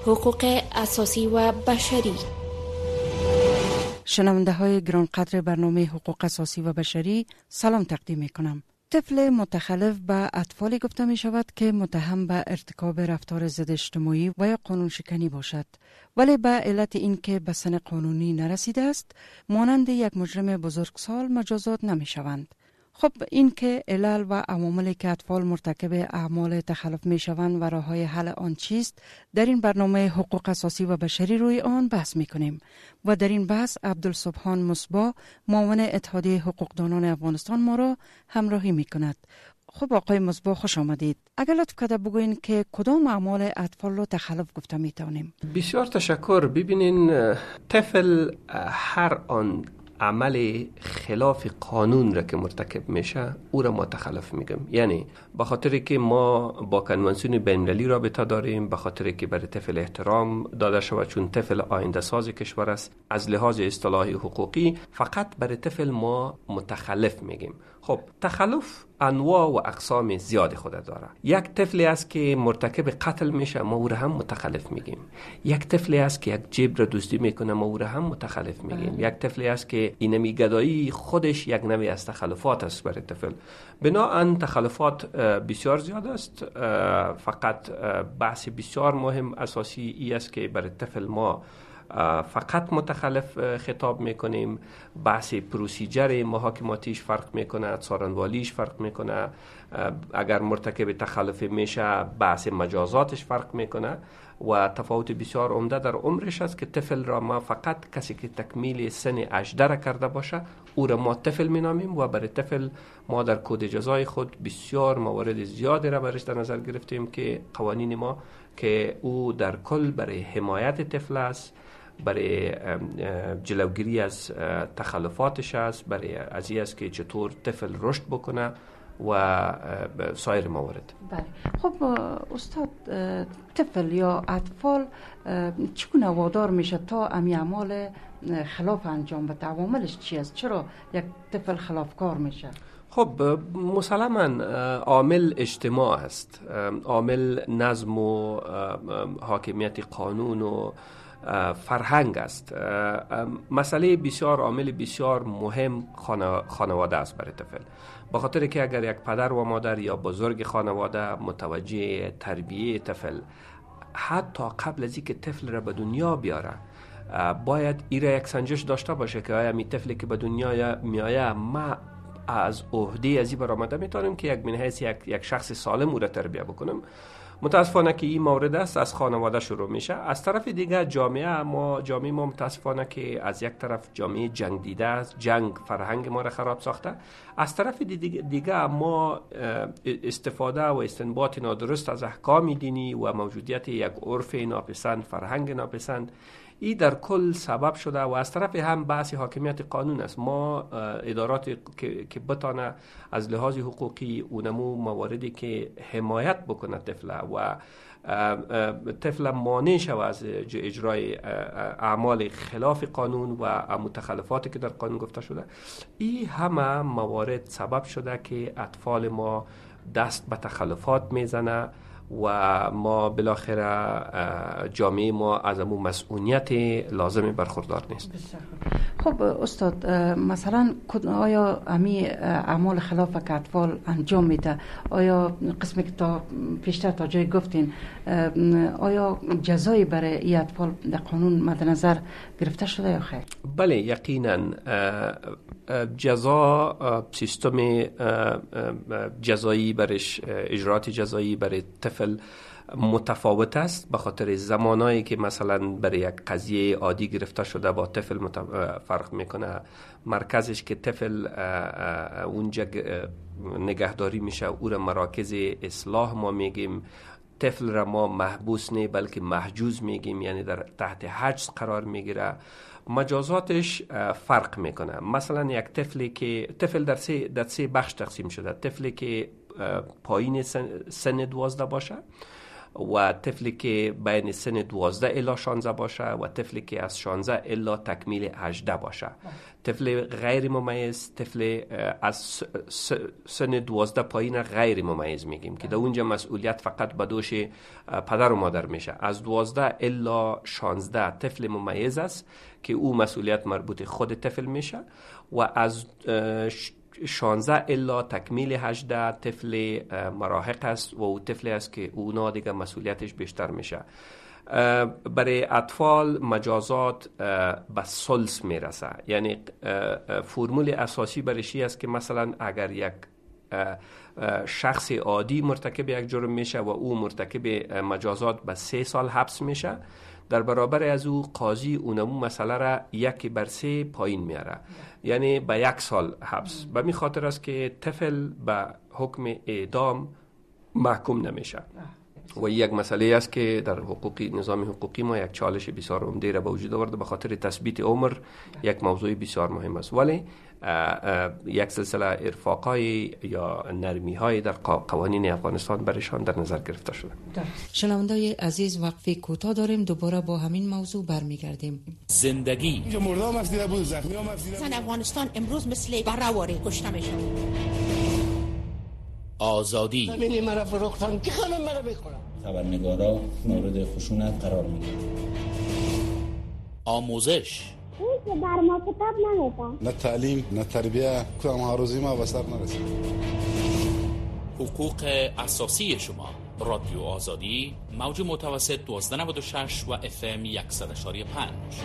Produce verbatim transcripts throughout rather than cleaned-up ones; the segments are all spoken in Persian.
حقوق اساسی و بشری. شنونده های گرانقدر برنامه حقوق اساسی و بشری سلام تقدیم می کنم. طفل متخلف به اطفالی گفته می شود که متهم به ارتکاب رفتار ضد اجتماعی و یا قانون شکنی باشد، ولی به علت اینکه به سن قانونی نرسیده است مانند یک مجرم بزرگسال مجازات نمی شوند. خب این که علل و عواملی که اطفال مرتکب اعمال تخلف می شوند و راه‌های حل آن چیست، در این برنامه حقوق اساسی و بشری روی آن بحث می کنیم و در این بحث عبدالسبحان مصباح معاون اتحادیه حقوقدانان افغانستان ما را همراهی می کند. خب آقای مصباح خوش آمدید. اگر لطف کرده بگوین که کدام اعمال اطفال رو تخلف گفته می توانیم؟ بسیار تشکر. ببینین، طفل هر آن عمل خلاف قانون را که مرتکب میشه او را ما تخلف میگم. یعنی به خاطر که ما با کنوانسیون بین‌المللی رابطه داریم، به خاطر که برای طفل احترام داده شود چون طفل آینده ساز کشور است، از لحاظ اصطلاحی حقوقی فقط برای طفل ما متخلف میگیم. خب تخلف انواع و اقسام زیاد خود داره. یک طفلی است که مرتکب قتل میشه، ما او را هم متخلف میگیم. یک طفلی است که یک جیب را دزدی میکنه، ما او را هم متخلف میگیم. یک طفلی است که اینمی گدایی خودش یک نوع از تخلفات است برای طفل. بنابراین تخلفات بسیار زیاد است. فقط بحث بسیار مهم اساسی ای است که برای طفل ما فقط متخلف خطاب میکنیم. بحث پروسیجر محاکماتیش فرق میکنه، څارنوالیش فرق میکنه. اگر مرتکب تخلف میشه بحث مجازاتش فرق میکنه و تفاوت بسیار عمده در عمرش است که طفل را ما فقط کسی که تکمیل سن هجده را کرده باشه او را ما طفل مینامیم و برای طفل ما در کد جزای خود بسیار موارد زیادی را برش در نظر گرفتیم که قوانین ما که او در کل برای حمایت طفل است، برای جلوگیری از تخلفاتش است، برای از این است که چطور طفل رشد بکنه و سایر موارد. بله. خب استاد، طفل یا اطفال چگونه وادار میشه تا امی اعمال خلاف انجام بده؟ عواملش چی است؟ چرا یک طفل خلافکار میشه؟ خب مسلماً عامل اجتماع است، عامل نظم و حاکمیت قانون و فرهنگ است. مسئله بسیار عامل بسیار مهم خانواده است برای طفل، به خاطر که اگر یک پدر و مادر یا بزرگ خانواده متوجه تربیه طفل حتی قبل از اینکه طفل را به دنیا بیاره باید ایره یک سنجش داشته باشه که آیا می طفلی که به دنیا میآید ما از عهده از این برآمده میتونم که یک من حیث یک, یک شخص سالم او را تربیه بکنم. متاسفانه که این مورد است از خانواده شروع میشه. از طرف دیگه جامعه ما جامعه ما متاسفانه که از یک طرف جامعه جنگ دیده است، جنگ فرهنگ ما را خراب ساخته. از طرف دیگه ما استفاده و استنباط نادرست از احکام دینی و موجودیت یک عرف ناپسند، فرهنگ ناپسند، این در کل سبب شده و از طرف هم بحث حاکمیت قانون است. ما ادارات که, که بتانه از لحاظ حقوقی اونمو مواردی که حمایت بکنه طفل و طفل مانع شود از اجرای اعمال خلاف قانون و متخلفاتی که در قانون گفته شده، این همه موارد سبب شده که اطفال ما دست به تخلفات میزنه و ما بالاخره جامعه ما از امون مسئولیت لازم برخوردار نیست. خب استاد، مثلا آیا امی اعمال خلاف که اطفال انجام میده، آیا قسمی که تا پیشتر تا جای گفتین، آیا جزایی برای این اطفال در قانون مد نظر گرفته شده یا خیر؟ بله یقینا جزا، سیستم جزایی برش، اجرات جزایی برای طفل متفاوت است، به خاطر زمانایی که مثلا برای یک قضیه عادی گرفته شده با طفل فرق میکنه. مرکزش که طفل اونجا نگهداری میشه او را مراکز اصلاح ما میگیم. طفل را ما محبوس نه بلکه محجوز میگیم، یعنی در تحت حجز قرار میگیره. مجازاتش فرق میکنه. مثلا یک طفلی که طفل در سه در سه بخش تقسیم شده. طفلی که پایین سن, سن دوازده باشه، و طفلی که بین سن دوازده الی شانزده باشه و طفلی که از شانزده الی تکمیل هجده باشه. طفل غیر ممیز، طفل از سن دوازده پایین غیر ممیز میگیم که در اونجا مسئولیت فقط به دوش پدر و مادر میشه. از دوازده الی شانزده طفل ممیز است که او مسئولیت مربوط خود طفل میشه و از شانزده الی تکمیل هجده طفل مراهق است و او طفلی است که اونا دیگه مسئولیتش بیشتر میشه. برای اطفال مجازات به ثلث میرسه، یعنی فرمول اساسی برش است که مثلا اگر یک شخص عادی مرتکب یک جرم میشه و او مرتکب مجازات به سه سال حبس میشه، در برابر از او قاضی اونمو مسئله را یک بر سه پایین میاره، یعنی به یک سال حبس. به می خاطر است که طفل به حکم اعدام محکوم نمیشه و یک مسئله است که در حقوقی نظام حقوقی ما یک چالش بسیار عمده را به وجود آورده به خاطر تثبیت عمر. یک موضوع بسیار مهم است، ولی یک سلسله ارفاقای یا نرمی های در قوانین افغانستان برشان در نظر گرفته شده. شنوندای عزیز، وقفه کوتاه داریم، دوباره با همین موضوع برمیگردیم. زندگی زن افغانستان امروز مثل برآوری کشته میشه. آزادی ببینی مرا فروختن که خانم مرا بخورم. خبرنگارا مورد خشونت قرار میگیرن. آموزش این که در ما کتاب نمیدن، نه تعلیم نه تربیه، که هم هروزی ما بسر نرسید. حقوق اساسی شما. رادیو آزادی موج متوسط دوازده نود و شش و اف ام صد و شش و پنج.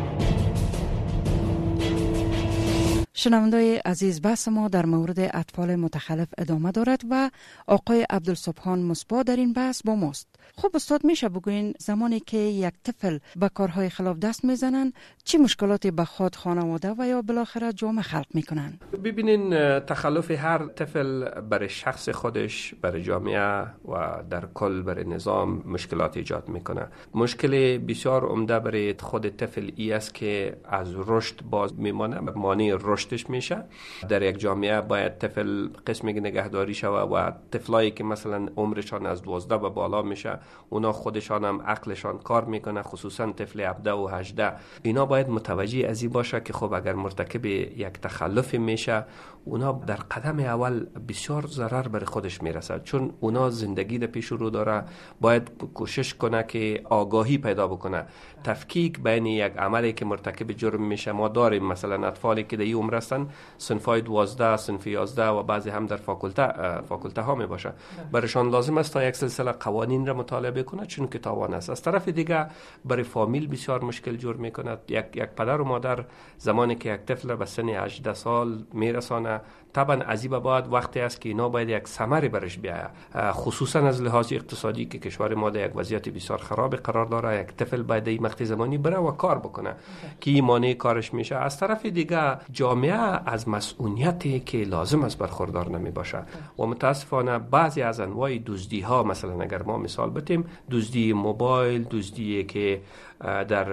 شنوندای عزیز، بحث ما در مورد اطفال متخلف ادامه دارد و آقای عبدالسبحان مصباح در این بحث با ماست. خب استاد، میشه بگوین زمانی که یک طفل به کارهای خلاف دست میزنن چی مشکلاتی به خود، خانواده و یا بالاخره جامعه خلق میکنن؟ ببینین، تخلف هر طفل برای شخص خودش، برای جامعه و در کل برای نظام مشکلات ایجاد میکنه. مشکل بسیار عمده برای خود طفل ای است که از رشد باز میمانه، مانع رشدش میشه. در یک جامعه باید طفل قسمی نگهداری شوه و طفلایی که مثلا عمرشان از دوازده به بالا میشه، اونا خودشان هم عقلشان کار میکنه، خصوصا طفل هفده و هجده. اینا باید متوجه از این باشه که خب اگر مرتکب یک تخلف میشه، اونا در قدم اول بسیار ضرر بر خودش میرسد، چون اونا زندگی در پیش رو داره. باید کوشش کنه که آگاهی پیدا بکنه، تفکیک بین یک عملی که مرتکب جرم میشه. ما داریم مثلا اطفالی که در این عمر هستن، صنفای دوازده، صنف یازده و بعضی هم در فاکولته فاکولته ها می باشه. برشان لازم است تا یک سلسله قوانین را مطالعه کنه، چون که تاوان است. از طرف دیگه برای فامیل بسیار مشکل جور میکنه. یک یک پدر و مادر زمانی که یک طفل به سن هجده سال میرسانه، طبعا از این بعد وقتی است که اینا باید یک ثمری برش بیاید، خصوصا از لحاظ اقتصادی که کشور ما در یک وضعیت بسیار خراب قرار داره. یک طفل باید این وقت زمانی بره و کار بکنه که این مانع کارش میشه. از طرف دیگه جامعه از مسئولیتی که لازم است برخوردار نمی باشه و متاسفانه بعضی از انواع دزدی ها، مثلا اگر ما مثال بتیم، دزدی موبایل، دزدی که در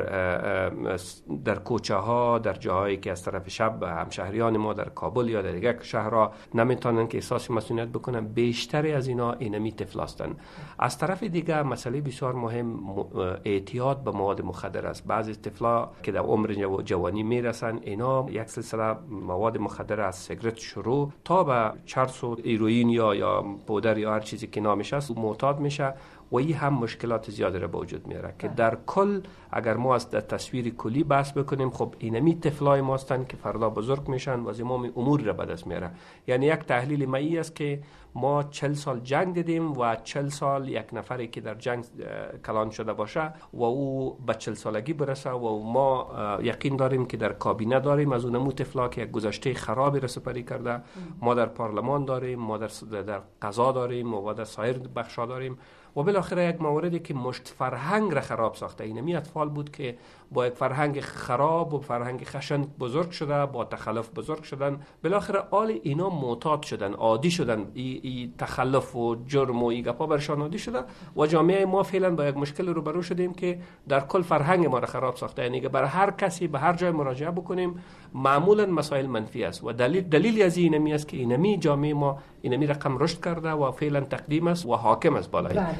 در کوچه ها، در جاهایی که از طرف شب همشهریان ما در کابل یا در دیگر شهرها نمیتونن که احساس مسئولیت بکنن، بیشتری از اینا اینمی طفل هستن. از طرف دیگه مسئله بسیار مهم اعتیاد به مواد مخدر است. بعضی طفلا که در عمر جوانی میرسن، اینا یک سلسله مواد مخدر از سیگرت شروع تا به چرس و هیروئین یا یا پودر یا هر چیزی که نامش است معتاد میشه و این هم مشکلات زیادی را به وجود میاره که در کل اگر ما از تصویر کلی بحث بکنیم، خب اینمی طفلای ما هستند که فردا بزرگ میشن و زمام امور را به دست میاره. یعنی یک تحلیل مایی است که ما چل سال جنگ دیدیم و چل سال یک نفری که در جنگ کلان شده باشه و او به چل سالگی برسه و ما یقین داریم که در کابینه داریم از اونمو طفلا که یک گذشته خرابی را سپری کرده. ما در پارلمان داریم، ما در در قضا داریم و در سایر بخشا داریم و بالاخره یک موردی که مشت فرهنگ را خراب ساخته. اینمی اطفال بود که با یک فرهنگ خراب و فرهنگ خشن بزرگ شده، با تخلف بزرگ شدن، بالاخره آل اینا معتاد شدن، عادی شدن، ای, ای تخلف و جرم و ای گپا برشان عادی شده و جامعه ما فعلا با یک مشکل روبرو شدیم که در کل فرهنگ ما را خراب ساخته. یعنی که برای هر کسی به هر جای مراجعه بکنیم معمولا مسائل منفی است و دلیل دلیلی از اینمی است که اینمی جامعه ما اینمی رقم رشد کرده و فعلا تقدیم است و حاکم است بالای.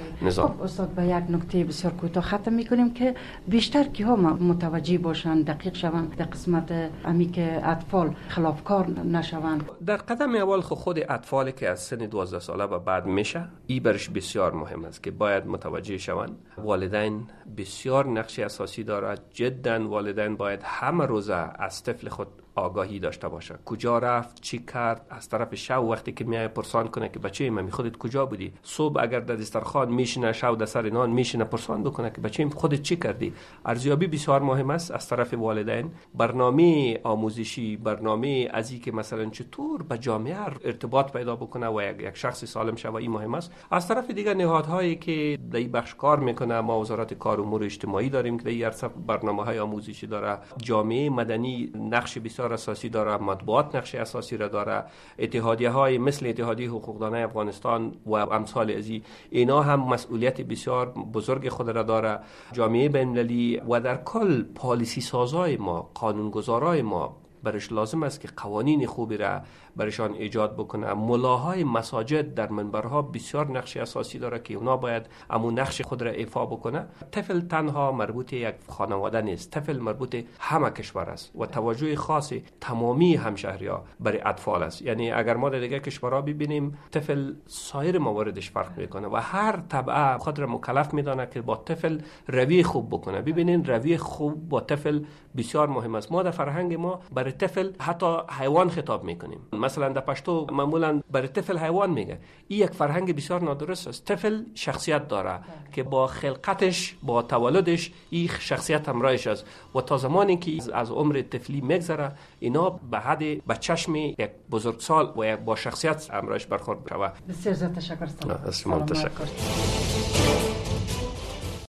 نظام. خب استاد به یک نکته بسیار کوتاه ختم میکنیم که بیشتر کی ها متوجه باشند، دقیق شوند در قسمت امی که اطفال خلافکار نشوند. در قدم اول خود اطفالی که از سن دوازده ساله به بعد میشه، این برش بسیار مهم است که باید متوجه شوند. والدین بسیار نقش اساسی دارد. جدا والدین باید همه روزه از طفل خود آگاهی داشته باشه. کجا رفت، چی کرد، از طرف شب وقتی که میای پرسان کنه که بچه من خودت کجا بودی. صبح اگر در دسترخوان میشینه، شب در سر نان میشینه، پرسان بکنه که بچه خودت چی کردی. ارزیابی بسیار مهم است از طرف والدین. برنامه آموزشی، برنامه ازی که مثلا چطور با جامعه ارتباط پیدا بکنه و یک شخص سالم شوه، این مهم است. از طرف دیگر نهادهایی که در این بخش کار میکنه، ما وزارت کار و امور اجتماعی داریم که در این عرصه برنامه‌های آموزشی داره. جامعه مدنی نقش بسیار اساسی داره، مطبوعات نقش اساسی را داره، اتحادیه های مثل اتحادیه حقوقدانان افغانستان و امثال ازی، اینا هم مسئولیت بسیار بزرگ خود را داره. جامعه بین‌المللی و در کل پالیسی سازای ما، قانونگذارای ما برش لازم است که قوانین خوبی را برشان ایجاد بکنه. ملاهای مساجد در منبرها بسیار نقش اساسی داره که اونا باید امون نقش خود را ایفا بکنه. طفل تنها مربوط یک خانواده نیست، طفل مربوط همه کشور است و توجه خاص تمامی همشهری‌ها برای اطفال است. یعنی اگر ما در دیگه کشورها ببینیم، طفل سایر مواردش فرق میکنه و هر طبقه خود را مکلف میدانه که با طفل روی خوب بکنه. ببینین روی خوب با طفل بسیار مهم است. ما در فرهنگ ما برای طفل حتی حیوان خطاب میکنیم. مثلا در پشتو معمولا برای طفل حیوان میگه. این یک فرهنگ بسیار نادرست است. طفل شخصیت داره که با خلقتش، با تولدش این شخصیت همراهش است و تا زمانی که از عمر طفلی میگذره، اینا به حد به چشم یک بزرگسال و یک با شخصیت همراهش برخورد میشه. بسیار زیاد تشکر. سلام. تشکر.